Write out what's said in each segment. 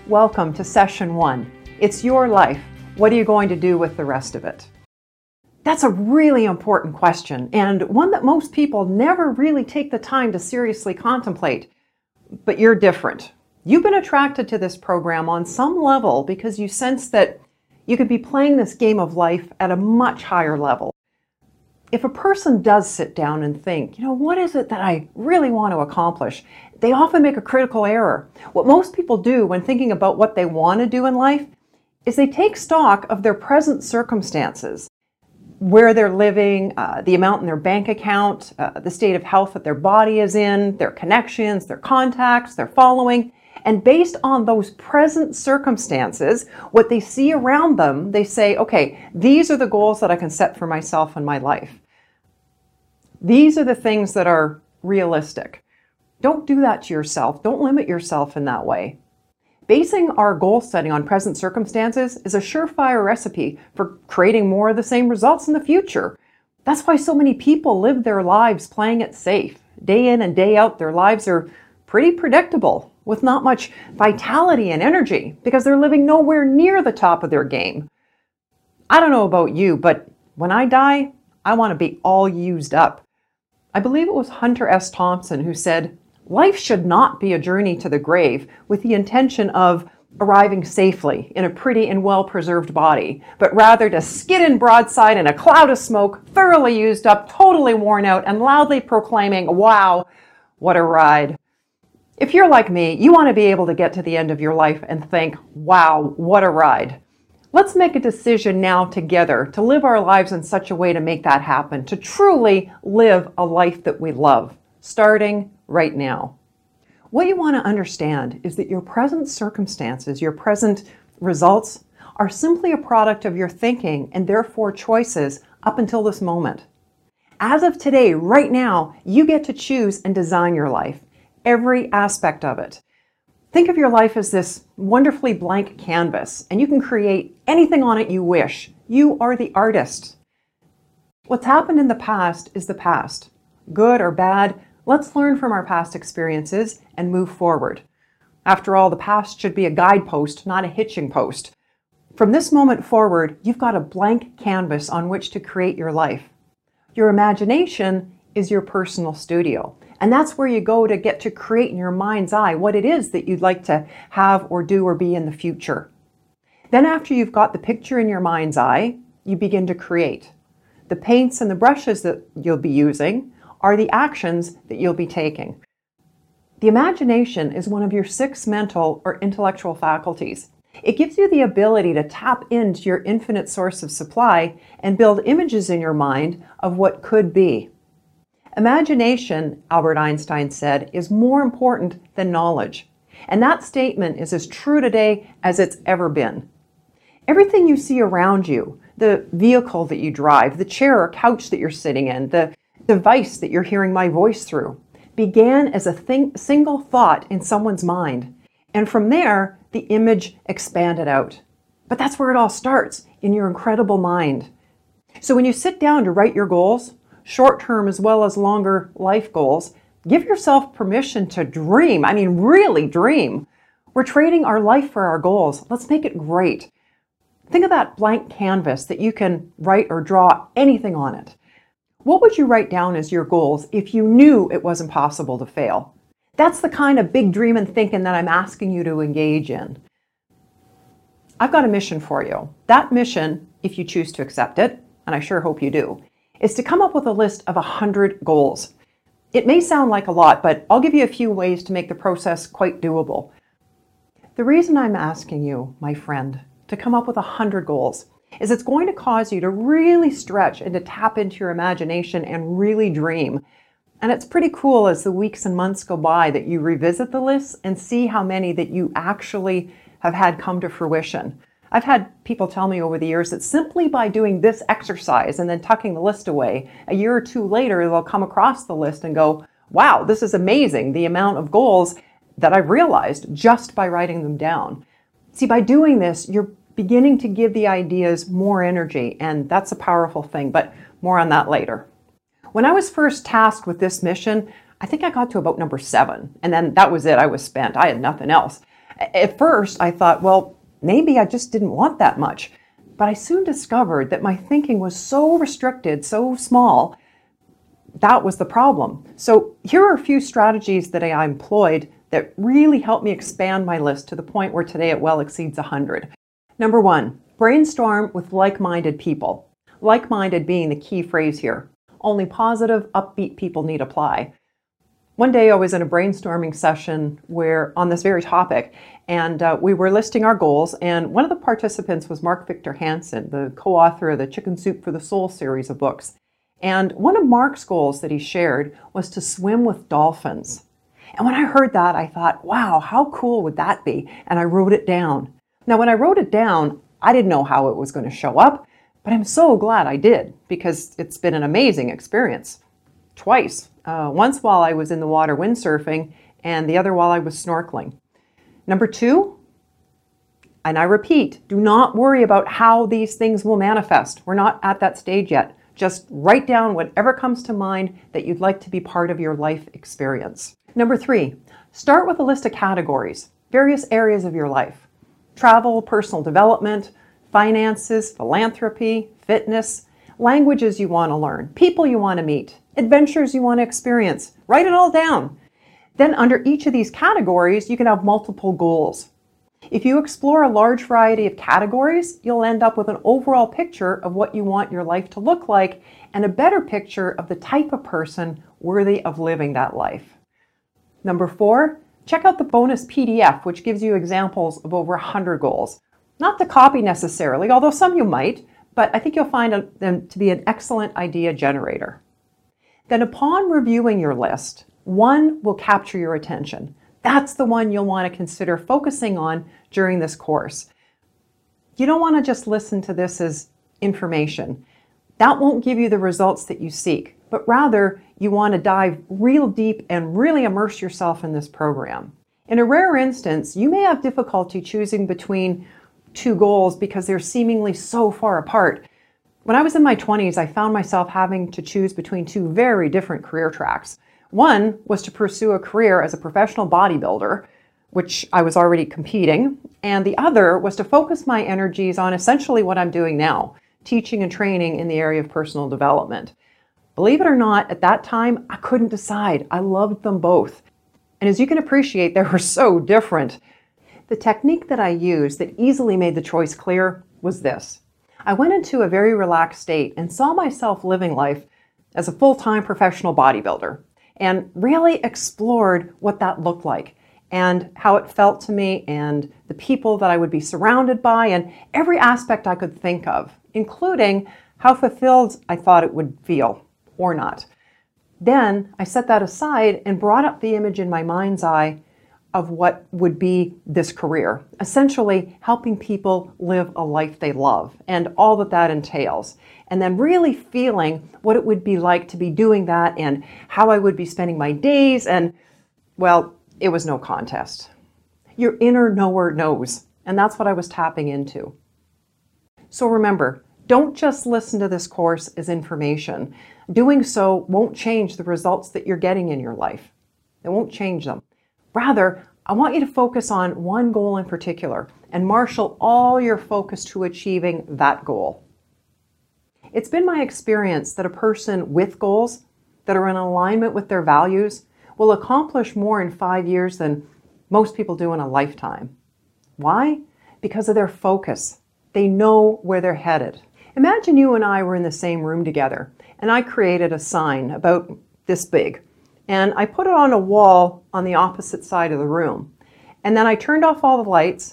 Welcome to Session 1. It's your life. What are you going to do with the rest of it? That's a really important question, and one that most people never really take the time to seriously contemplate. But you're different. You've been attracted to this program on some level because you sense that you could be playing this game of life at a much higher level. If a person does sit down and think, what is it that I really want to accomplish? They often make a critical error. What most people do when thinking about what they want to do in life is they take stock of their present circumstances, where they're living, the amount in their bank account, the state of health that their body is in, their connections, their contacts, their following. And based on those present circumstances, what they see around them, they say, okay, these are the goals that I can set for myself in my life. These are the things that are realistic. Don't do that to yourself. Don't limit yourself in that way. Basing our goal setting on present circumstances is a surefire recipe for creating more of the same results in the future. That's why so many people live their lives playing it safe. Day in and day out, their lives are pretty predictable, with not much vitality and energy, because they're living nowhere near the top of their game. I don't know about you, but when I die, I want to be all used up. I believe it was Hunter S. Thompson who said, "Life should not be a journey to the grave with the intention of arriving safely in a pretty and well-preserved body, but rather to skid in broadside in a cloud of smoke, thoroughly used up, totally worn out, and loudly proclaiming, 'Wow, what a ride.'" If you're like me, you want to be able to get to the end of your life and think, "Wow, what a ride." Let's make a decision now together to live our lives in such a way to make that happen, to truly live a life that we love, starting right now. What you want to understand is that your present circumstances, your present results, are simply a product of your thinking and therefore choices up until this moment. As of today, right now, you get to choose and design your life. Every aspect of it. Think of your life as this wonderfully blank canvas, and you can create anything on it you wish. You are the artist. What's happened in the past is the past. Good or bad, let's learn from our past experiences and move forward. After all, the past should be a guidepost, not a hitching post. From this moment forward, you've got a blank canvas on which to create your life. Your imagination is your personal studio. And that's where you go to get to create in your mind's eye what it is that you'd like to have or do or be in the future. Then after you've got the picture in your mind's eye, you begin to create. The paints and the brushes that you'll be using are the actions that you'll be taking. The imagination is one of your 6 mental or intellectual faculties. It gives you the ability to tap into your infinite source of supply and build images in your mind of what could be. Imagination, Albert Einstein said, is more important than knowledge. And that statement is as true today as it's ever been. Everything you see around you, the vehicle that you drive, the chair or couch that you're sitting in, the device that you're hearing my voice through, began as a single thought in someone's mind. And from there, the image expanded out. But that's where it all starts, in your incredible mind. So when you sit down to write your goals, short-term as well as longer life goals, give yourself permission to dream. I mean, really dream. We're trading our life for our goals. Let's make it great. Think of that blank canvas that you can write or draw anything on it. What would you write down as your goals if you knew it wasn't possible to fail? That's the kind of big dream and thinking that I'm asking you to engage in. I've got a mission for you. That mission, if you choose to accept it, and I sure hope you do, is to come up with a list of 100 goals. It may sound like a lot, but I'll give you a few ways to make the process quite doable. The reason I'm asking you, my friend, to come up with 100 goals is it's going to cause you to really stretch and to tap into your imagination and really dream. And it's pretty cool as the weeks and months go by that you revisit the lists and see how many that you actually have had come to fruition. I've had people tell me over the years that simply by doing this exercise and then tucking the list away, a year or two later, they'll come across the list and go, "Wow, this is amazing, the amount of goals that I've realized just by writing them down." See, by doing this, you're beginning to give the ideas more energy, and that's a powerful thing, but more on that later. When I was first tasked with this mission, I think I got to about number 7, and then that was it. I was spent. I had nothing else. At first, I thought, well, maybe I just didn't want that much. But I soon discovered that my thinking was so restricted, so small, that was the problem. So here are a few strategies that I employed that really helped me expand my list to the point where today it well exceeds 100. Number 1, brainstorm with like-minded people. Like-minded being the key phrase here. Only positive, upbeat people need apply. One day I was in a brainstorming session on this very topic, and we were listing our goals, and one of the participants was Mark Victor Hansen, the co-author of the Chicken Soup for the Soul series of books. And one of Mark's goals that he shared was to swim with dolphins. And when I heard that, I thought, wow, how cool would that be? And I wrote it down. Now, when I wrote it down, I didn't know how it was going to show up, but I'm so glad I did, because it's been an amazing experience. Twice. Once while I was in the water windsurfing, and the other while I was snorkeling. Number 2, and I repeat, do not worry about how these things will manifest. We're not at that stage yet. Just write down whatever comes to mind that you'd like to be part of your life experience. Number 3, start with a list of categories, various areas of your life. Travel, personal development, finances, philanthropy, fitness, languages you want to learn, people you want to meet, adventures you want to experience. Write it all down. Then under each of these categories, you can have multiple goals. If you explore a large variety of categories, you'll end up with an overall picture of what you want your life to look like and a better picture of the type of person worthy of living that life. Number 4, check out the bonus PDF, which gives you examples of over 100 goals. Not the copy necessarily, although some you might, but I think you'll find them to be an excellent idea generator. Then upon reviewing your list, one will capture your attention. That's the one you'll want to consider focusing on during this course. You don't want to just listen to this as information. That won't give you the results that you seek, but rather you want to dive real deep and really immerse yourself in this program. In a rare instance, you may have difficulty choosing between 2 goals because they're seemingly so far apart. When I was in my 20s, I found myself having to choose between 2 very different career tracks. One was to pursue a career as a professional bodybuilder, which I was already competing, and the other was to focus my energies on essentially what I'm doing now, teaching and training in the area of personal development. Believe it or not, at that time, I couldn't decide. I loved them both. And as you can appreciate, they were so different. The technique that I used that easily made the choice clear was this. I went into a very relaxed state and saw myself living life as a full-time professional bodybuilder and really explored what that looked like and how it felt to me and the people that I would be surrounded by and every aspect I could think of, including how fulfilled I thought it would feel or not. Then I set that aside and brought up the image in my mind's eye of what would be this career, essentially helping people live a life they love and all that that entails. And then really feeling what it would be like to be doing that and how I would be spending my days. And well, it was no contest. Your inner knower knows. And that's what I was tapping into. So remember, don't just listen to this course as information. Doing so won't change the results that you're getting in your life. It won't change them. Rather, I want you to focus on one goal in particular and marshal all your focus to achieving that goal. It's been my experience that a person with goals that are in alignment with their values will accomplish more in 5 years than most people do in a lifetime. Why? Because of their focus. They know where they're headed. Imagine you and I were in the same room together, and I created a sign about this big. And I put it on a wall on the opposite side of the room. And then I turned off all the lights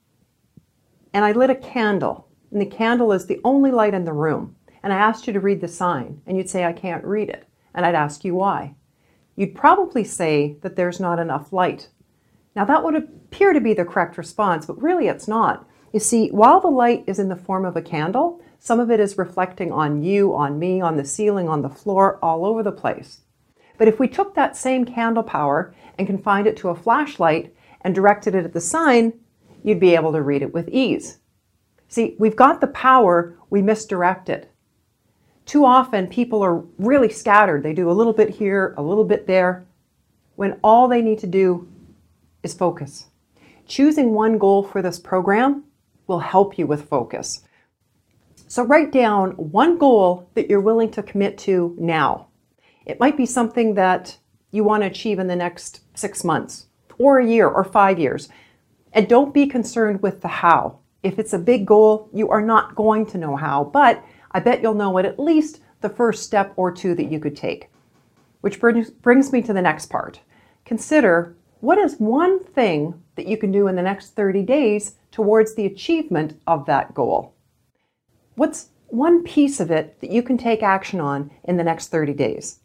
and I lit a candle. And the candle is the only light in the room. And I asked you to read the sign and you'd say, I can't read it. And I'd ask you why. You'd probably say that there's not enough light. Now that would appear to be the correct response, but really it's not. You see, while the light is in the form of a candle, some of it is reflecting on you, on me, on the ceiling, on the floor, all over the place. But if we took that same candle power and confined it to a flashlight and directed it at the sign, you'd be able to read it with ease. See, we've got the power, we misdirect it. Too often people are really scattered. They do a little bit here, a little bit there, when all they need to do is focus. Choosing one goal for this program will help you with focus. So write down one goal that you're willing to commit to now. It might be something that you want to achieve in the next 6 months, or a year, or 5 years. And don't be concerned with the how. If it's a big goal, you are not going to know how, but I bet you'll know at least the first step or two that you could take. Which brings me to the next part. Consider, what is one thing that you can do in the next 30 days towards the achievement of that goal? What's one piece of it that you can take action on in the next 30 days?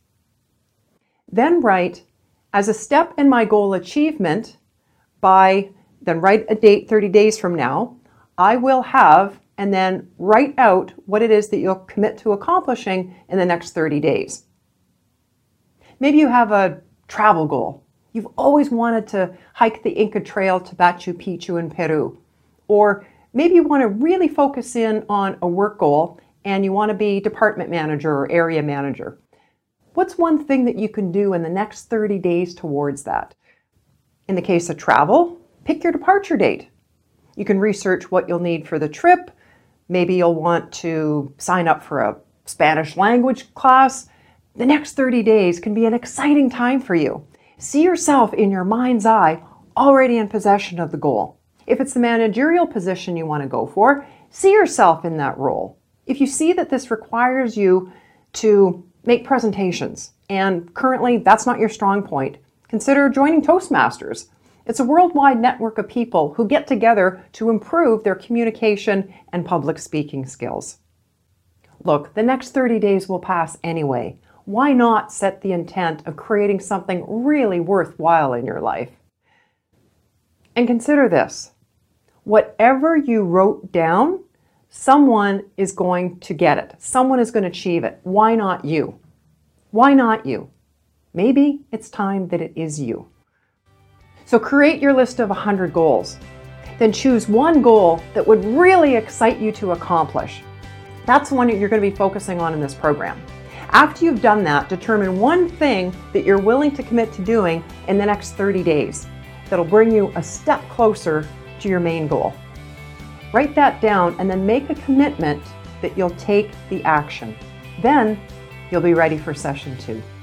Then write, as a step in my goal achievement, then write a date 30 days from now, I will have, and then write out what it is that you'll commit to accomplishing in the next 30 days. Maybe you have a travel goal. You've always wanted to hike the Inca Trail to Machu Picchu in Peru. Or maybe you want to really focus in on a work goal and you want to be department manager or area manager. What's one thing that you can do in the next 30 days towards that? In the case of travel, pick your departure date. You can research what you'll need for the trip. Maybe you'll want to sign up for a Spanish language class. The next 30 days can be an exciting time for you. See yourself in your mind's eye already in possession of the goal. If it's the managerial position you want to go for, see yourself in that role. If you see that this requires you to make presentations, and currently that's not your strong point, consider joining Toastmasters. It's a worldwide network of people who get together to improve their communication and public speaking skills. Look, the next 30 days will pass anyway. Why not set the intent of creating something really worthwhile in your life? And consider this. Whatever you wrote down, someone is going to get it. Someone is going to achieve it. Why not you? Why not you? Maybe it's time that it is you. So create your list of 100 goals. Then choose one goal that would really excite you to accomplish. That's the one that you're going to be focusing on in this program. After you've done that, determine one thing that you're willing to commit to doing in the next 30 days that'll bring you a step closer to your main goal. Write that down and then make a commitment that you'll take the action. Then you'll be ready for session 2.